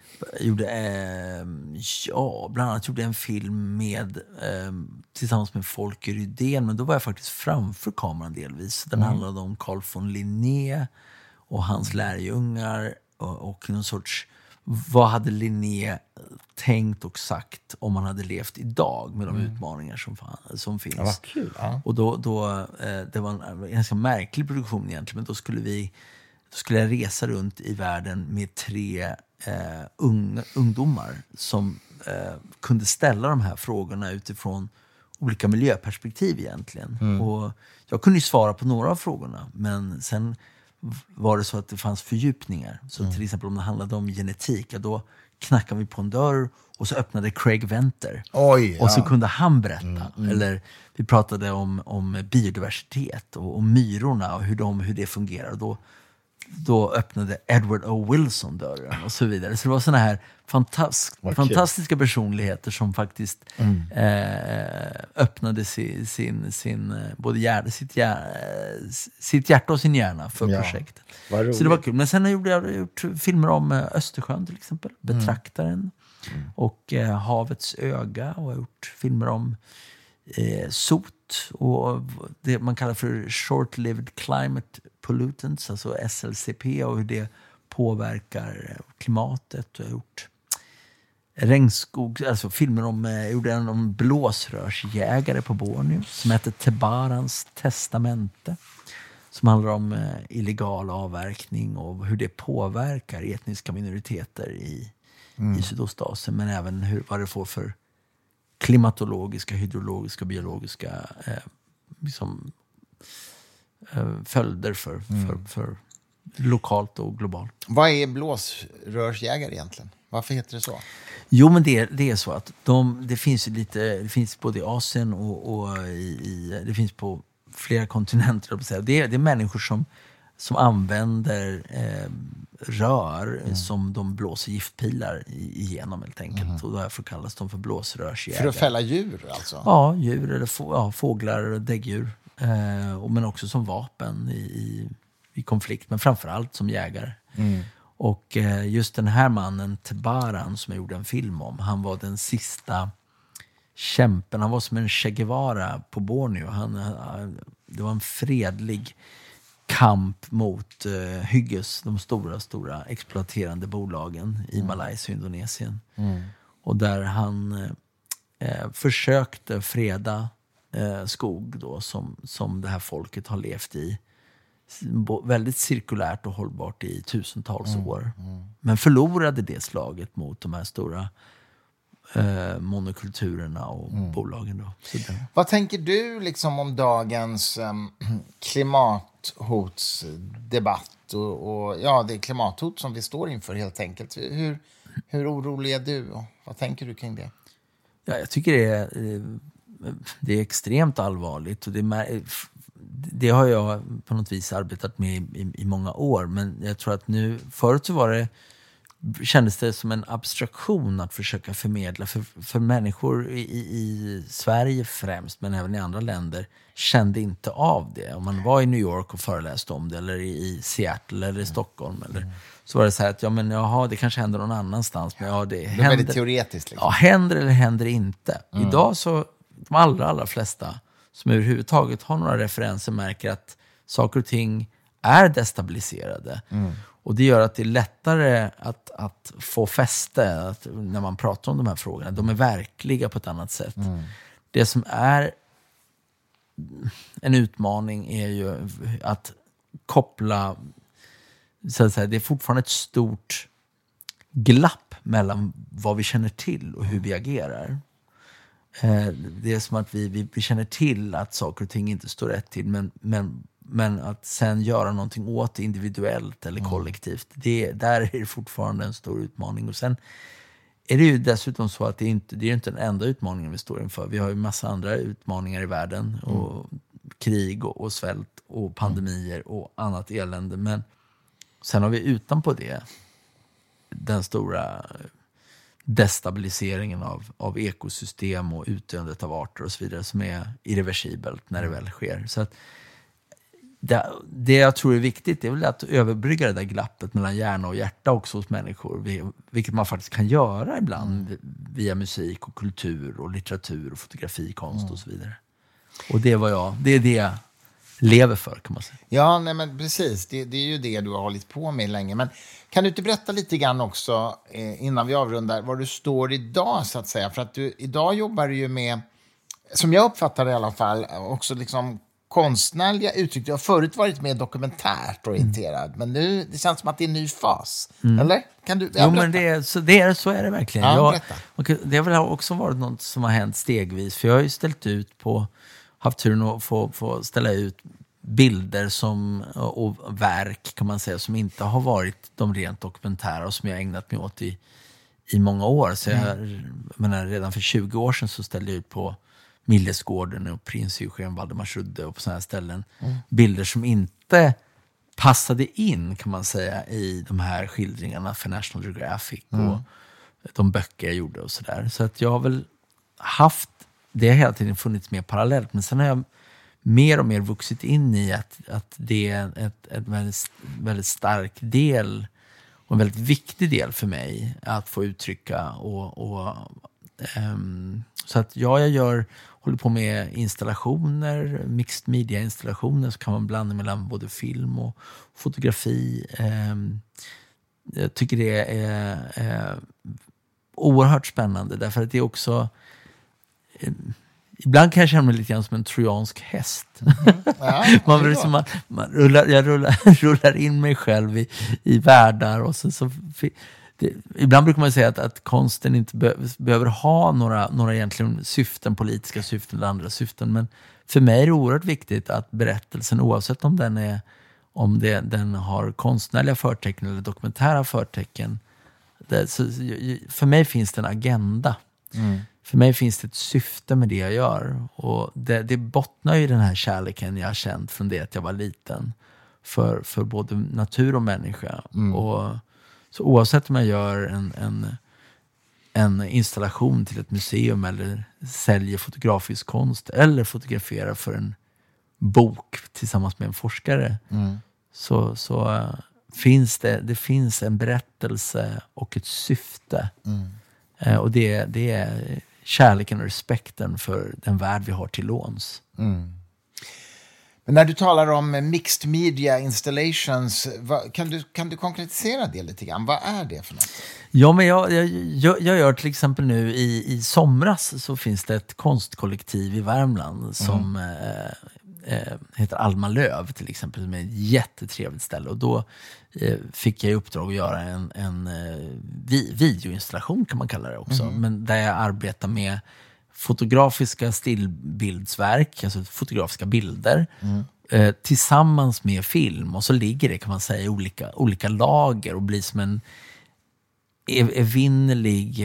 bland annat gjorde jag en film tillsammans med Folke Rydén, men då var jag faktiskt framför kameran delvis. Den handlade om Carl von Linné och hans lärjungar och någon sorts, vad hade Linné tänkt och sagt om han hade levt idag med de utmaningar som finns. Ja, vad kul. Ja. Och då det var en ganska märklig produktion egentligen, men då skulle jag resa runt i världen med 3 ungdomar som kunde ställa de här frågorna utifrån olika miljöperspektiv egentligen. Och jag kunde ju svara på några av frågorna, men sen var det så att det fanns fördjupningar. Så till exempel om det handlade om genetik, då knackade vi på en dörr och så öppnade Craig Venter. Och så kunde han berätta. Eller vi pratade om biodiversitet och myrorna och hur det fungerar. Och då då öppnade Edward O. Wilson dörren och så vidare. Så det var såna här fantastiska personligheter som faktiskt öppnade sitt hjärta och sin hjärna för projektet. Så det var kul. Men sen har jag gjort filmer om Östersjön till exempel, Betraktaren och Havets öga, och jag har gjort filmer om sot och det man kallar för short-lived climate pollutants, alltså SLCP, och hur det påverkar klimatet. Jag har gjort regnskog, alltså filmer jag gjorde en om blåsrörsjägare på Borneo som heter Tebarans testamente, som handlar om illegal avverkning och hur det påverkar etniska minoriteter i Sydostasien, men även vad det får för klimatologiska, hydrologiska, biologiska följder för lokalt och globalt. Vad är blåsrörsjägare egentligen? Varför heter det så? Jo, men det är så att det finns ju det finns både i Asien och det finns på flera kontinenter. Det är människor som använder rör som de blåser giftpilar igenom helt enkelt. Och därför kallas de för blåsrörsjägare. För att fälla djur alltså? Ja, djur eller fåglar och däggdjur. Men också som vapen i konflikt, men framförallt som jägare. Och just den här mannen, Tebaran, som jag gjorde en film om, han var den sista kämpen. Han var som en Che Guevara på Borneo. Det var en fredlig kamp mot hygges, de stora exploaterande bolagen i Malaysia och Indonesien. Och där han försökte freda skog då, som det här folket har levt i väldigt cirkulärt och hållbart i tusentals år. Men förlorade det slaget mot de här stora monokulturerna och bolagen då. Vad tänker du liksom om dagens klimathotsdebatt och det klimathot som vi står inför helt enkelt? Hur orolig är du och vad tänker du kring det? Ja, jag tycker det är extremt allvarligt, och det har jag på något vis arbetat med i många år, men jag tror att förut så kändes det som en abstraktion att försöka förmedla för människor i Sverige främst, men även i andra länder kände inte av det. Om man var i New York och föreläste om det, eller i Seattle eller i Stockholm, så var det så här att det kanske händer någon annanstans, men det händer. Det är väldigt teoretiskt liksom. Ja, händer eller händer inte. Idag så de allra flesta som överhuvudtaget har några referenser märker att saker och ting är destabiliserade. Och det gör att det är lättare att få fäste när man pratar om de här frågorna. De är verkliga på ett annat sätt. Det som är en utmaning är ju att koppla, så att säga, det är fortfarande ett stort glapp mellan vad vi känner till och hur vi agerar. Det är som att vi känner till att saker och ting inte står rätt till, men att sen göra någonting åt det individuellt eller kollektivt, där är det fortfarande en stor utmaning. Och sen är det ju dessutom så att det är inte den enda utmaningen vi står inför. Vi har ju massa andra utmaningar i världen, och krig och svält och pandemier och annat elände. Men sen har vi utanpå det den stora destabiliseringen av ekosystem och utdöendet av arter och så vidare, som är irreversibelt när det väl sker. Så att det jag tror är viktigt är väl att överbrygga det där glappet mellan hjärna och hjärta också hos människor, vilket man faktiskt kan göra ibland via musik och kultur och litteratur och fotografi, konst och så vidare. Och det är det jag lever för, kan man säga. Ja, nej men precis. Det är ju det du har hållit på med länge. Men kan du inte berätta lite grann också, innan vi avrundar, var du står idag så att säga? För att idag jobbar du ju med, som jag uppfattar det i alla fall, också liksom konstnärliga uttryck. Du har förut varit mer dokumentärt orienterad, men nu det känns som att det är en ny fas. Eller? Kan du Jo, men så är det verkligen. Ja, det har väl också varit något som har hänt stegvis. För jag har ju haft turen att få ställa ut bilder och verk, kan man säga, som inte har varit de rent dokumentära och som jag ägnat mig åt i många år. Så redan för 20 år sedan så ställde jag ut på Millesgården och Prins Eugen Valdemarsudde och på sådana här ställen bilder som inte passade in, kan man säga, i de här skildringarna för National Geographic och de böcker jag gjorde och sådär. Så att jag har väl haft, det har hela tiden funnits mer parallellt, men sen har jag mer och mer vuxit in i att det är ett väldigt, väldigt stark del och en väldigt viktig del för mig att få uttrycka. Så att jag håller på med installationer, mixed media-installationer, så kan man blanda mellan både film och fotografi. Jag tycker det är oerhört spännande, därför att det är också... Ibland kan jag känna mig lite grann som en trojansk häst. Jag rullar in mig själv i världar. Och ibland brukar man säga att konsten inte behöver ha några egentligen syften, politiska syften eller andra syften. Men för mig är det oerhört viktigt att berättelsen, oavsett om den har konstnärliga förtecken eller dokumentära förtecken, för mig finns det en agenda. För mig finns det ett syfte med det jag gör. Och det bottnar ju i den här kärleken jag har känt från det att jag var liten. För både natur och människa. Och så oavsett om jag gör en installation till ett museum eller säljer fotografisk konst eller fotograferar för en bok tillsammans med en forskare, så finns det finns en berättelse och ett syfte. Och det är kärleken och respekten för den värld vi har till låns. Men när du talar om mixed media installations, kan du konkretisera det lite grann? Vad är det för något? Ja, men jag gör till exempel nu i somras, så finns det ett konstkollektiv i Värmland som heter Alma Löv till exempel, som är ett jättetrevligt ställe. Och då fick jag i uppdrag att göra en videoinstallation, kan man kalla det också. Men där jag arbetar med fotografiska stillbildsverk, alltså fotografiska bilder, tillsammans med film. Och så ligger det, kan man säga, i olika lager och blir som en evinnerlig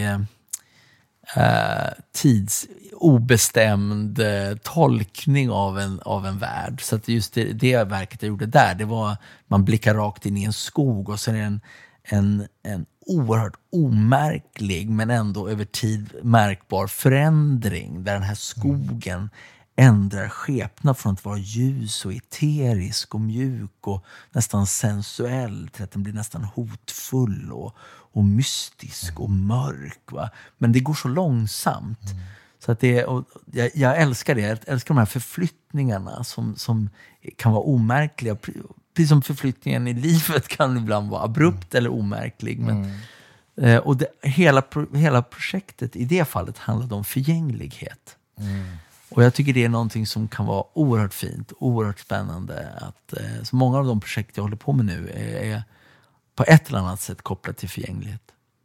tidsobestämd tolkning av en värld. Så att just det verket jag gjorde där, det var, man blickar rakt in i en skog och så är det en oerhört omärklig men ändå över tid märkbar förändring där den här skogen ändrar skepnad från att vara ljus och eterisk och mjuk och nästan sensuell till att den blir nästan hotfull och mystisk och mörk. Va? Men det går så långsamt. Så att jag älskar det. Jag älskar de här förflyttningarna som kan vara omärkliga. Precis som förflyttningen i livet kan ibland vara abrupt eller omärklig. Men, och hela projektet i det fallet handlade om förgänglighet. Och jag tycker det är någonting som kan vara oerhört fint, oerhört spännande. Så många av de projekt jag håller på med nu är på ett eller annat sätt kopplat till förgänglighet.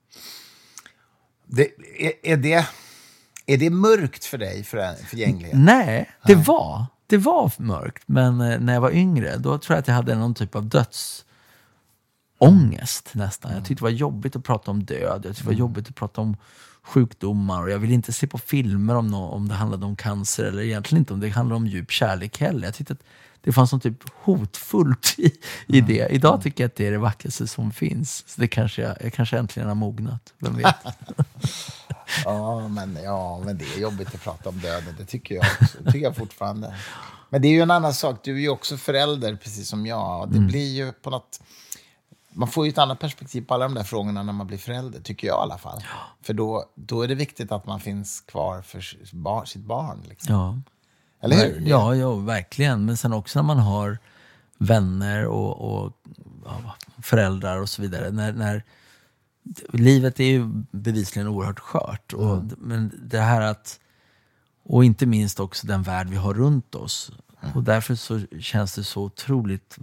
Är det mörkt för dig, förgänglighet? Nej, det var mörkt. Men när jag var yngre, då tror jag att jag hade någon typ av dödsångest nästan. Jag tyckte det var jobbigt att prata om död. Jag tyckte det var jobbigt att prata om sjukdomar. Och jag ville inte se på filmer om det handlade om cancer. Eller egentligen inte om det handlade om djup kärlek heller. Jag tyckte att det fanns något typ hotfullt i det. Idag tycker jag att det är det vackraste som finns. Så jag kanske äntligen har mognat. Vem vet? men det är jobbigt att prata om döden. Det tycker jag också. Det tycker jag fortfarande. Men det är ju en annan sak. Du är ju också förälder, precis som jag. Det blir ju på något... Man får ju ett annat perspektiv på alla de där frågorna när man blir förälder, tycker jag i alla fall. För då är det viktigt att man finns kvar för sitt barn. Liksom. Ja. Eller hur? Ja, verkligen. Men sen också när man har vänner och föräldrar och så vidare. När livet är ju bevisligen oerhört skört. Men det här och inte minst också den värld vi har runt oss. Och därför så känns det så otroligt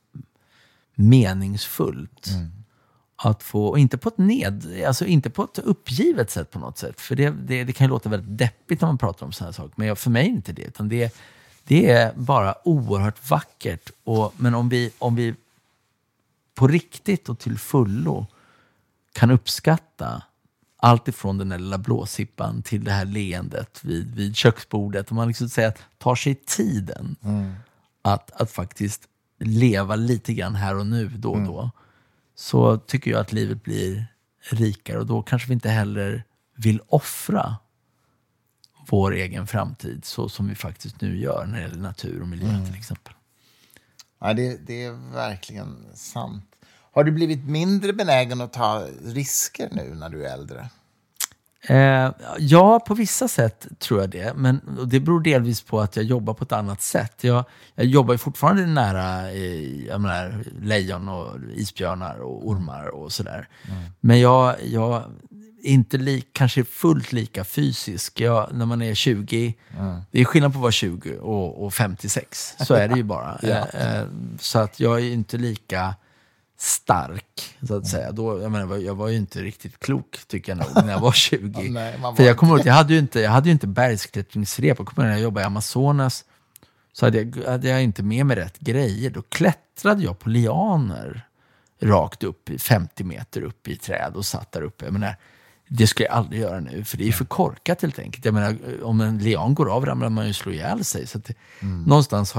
meningsfullt att få, inte på ett uppgivet sätt på något sätt, för det kan ju låta väldigt deppigt när man pratar om sådana här saker, men för mig är inte det, utan det är bara oerhört vackert. Men om vi på riktigt och till fullo kan uppskatta allt ifrån den där lilla blåsippan till det här leendet vid köksbordet, och man liksom säger att tar sig tiden att faktiskt leva lite grann här och nu då och då, så tycker jag att livet blir rikare, och då kanske vi inte heller vill offra vår egen framtid så som vi faktiskt nu gör när det gäller natur och miljö till exempel. Ja, det är verkligen sant. Har du blivit mindre benägen att ta risker nu när du är äldre? Ja, på vissa sätt tror jag det. Men det beror delvis på att jag jobbar på ett annat sätt. Jag jobbar ju fortfarande nära lejon och isbjörnar och ormar och sådär. Men jag är inte kanske fullt lika fysisk. När man är 20, det är skillnad på att vara 20 och 56. Så är det ju bara. Så att jag är inte lika stark, så att säga. Jag var ju inte riktigt klok, tycker jag nog, när jag var 20. För jag kommer ihåg att jag hade ju inte bergsklättringsrep. Jag kommer ihåg när jag jobbade i Amazonas, så hade jag inte med mig rätt grejer. Då klättrade jag på lianer rakt upp, 50 meter upp i träd, och satt där uppe. Jag menar, det ska jag aldrig göra nu, för det är för korkat helt enkelt. Jag menar, om en lian går av ramlar man ju slå ihjäl sig. Så att någonstans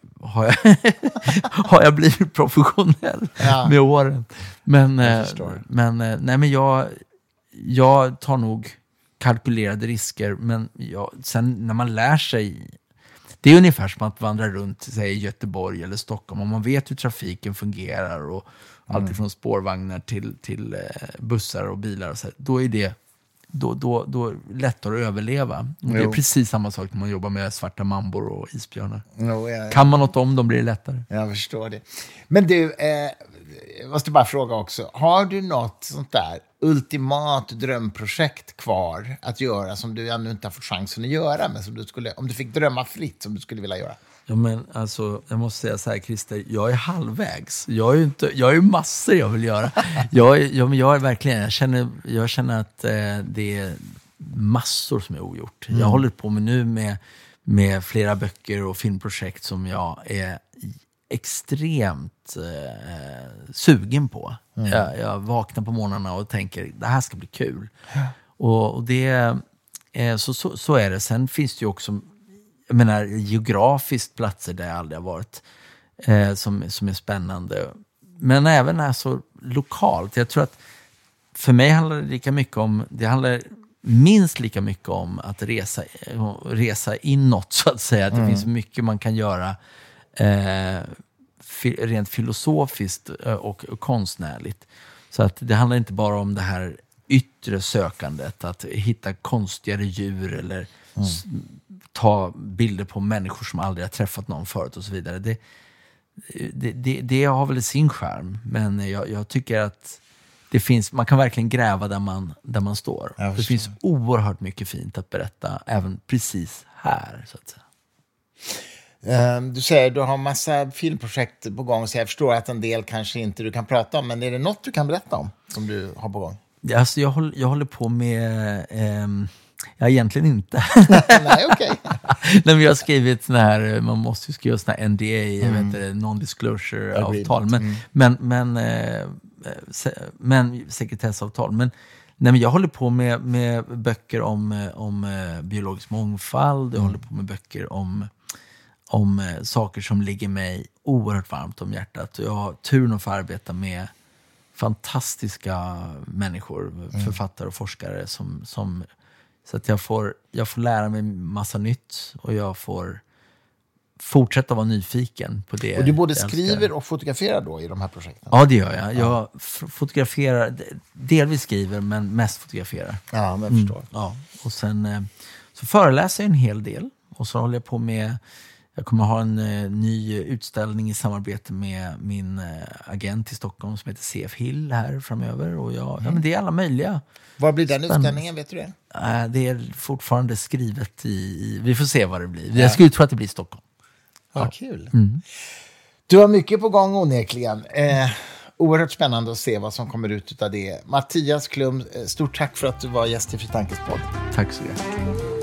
har jag blivit professionell med åren. Men jag tar nog kalkylerade risker, men sen när man lär sig, det är ungefär som att vandra runt, säg, i Göteborg eller Stockholm, och man vet hur trafiken fungerar och allt från spårvagnar till bussar och bilar och så. Då är det då lättare att överleva. Det är precis samma sak när man jobbar med svarta mambor och isbjörnar. Kan man något om dem blir det lättare. Jag förstår det. Men du, jag måste bara fråga också. Har du något sånt där ultimat drömprojekt kvar att göra som du ännu inte har fått chansen att göra, men som du skulle, om du fick drömma fritt, som du skulle vilja göra? Ja, men alltså, jag måste säga så här, Christer, jag är halvvägs. Jag är ju massor jag vill göra. Jag är verkligen, jag känner att det är massor som är ogjort. Jag håller på med flera böcker och filmprojekt som jag är extremt sugen på. Jag vaknar på morgnarna och tänker, det här ska bli kul. Och det så är det. Sen finns det ju också, jag menar, geografiskt platser där jag aldrig har varit, som är spännande. Men även alltså lokalt. Jag tror att för mig handlar det handlar minst lika mycket om att resa inåt, så att säga. Det finns mycket man kan göra rent filosofiskt och konstnärligt. Så att det handlar inte bara om det här yttre sökandet, att hitta konstigare djur eller ta bilder på människor som aldrig har träffat någon förut och så vidare. Det har väl sin charm, men jag tycker att det finns, man kan verkligen gräva där man står. Det finns oerhört mycket fint att berätta även precis här, så att säga. Du säger du har massa filmprojekt på gång, så jag förstår att en del kanske inte du kan prata om, men är det något du kan berätta om som du har på gång? Alltså jag håller på med egentligen inte. Nej, okej. Nej, men jag har skrivit sån här, man måste ju skriva sån här NDA, non-disclosure-avtal, men sekretessavtal. Men jag håller på med böcker om biologisk mångfald. Jag håller på med böcker om saker som ligger mig oerhört varmt om hjärtat. Jag har turen att få arbeta med fantastiska människor, författare och forskare som så att jag får lära mig massa nytt, och jag får fortsätta vara nyfiken på det. Och du både skriver och fotograferar då i de här projekten? Ja, det gör jag. Jag fotograferar, delvis skriver, men mest fotograferar. Ja, men jag förstår. Ja. Och sen så föreläser jag en hel del, och så håller jag på med, jag kommer ha en ny utställning i samarbete med min agent i Stockholm som heter CF Hill här framöver. Och men det är alla möjliga. Var blir den utställningen, vet du det? Det är fortfarande skrivet vi får se vad det blir. Jag skulle tro att det blir Stockholm. Ja, kul. Du har mycket på gång onekligen. Oerhört spännande att se vad som kommer ut av det. Mattias Klum, stort tack för att du var gäst i Fri Tankes podd. Tack så mycket.